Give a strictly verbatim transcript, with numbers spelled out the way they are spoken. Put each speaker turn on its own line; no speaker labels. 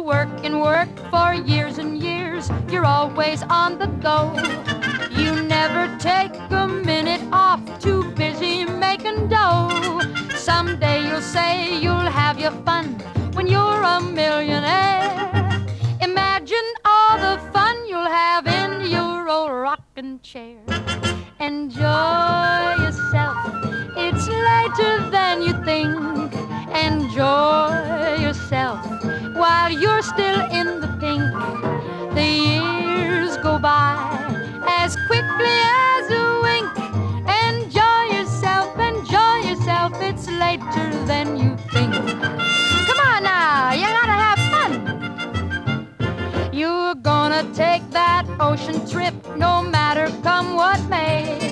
work and work for years and years. You're always on the go. You never take a minute off, too busy making dough. Someday you'll say you'll have your fun when you're a millionaire. Imagine all the fun you'll have in your old rocking chair. Enjoy yourself, it's later than you think. Enjoy yourself while you're still in the pink. The years go by as quickly as a wink. Enjoy yourself, enjoy yourself, it's later than you think. Come on now, you gotta have fun. You're gonna take that ocean trip no matter come what may.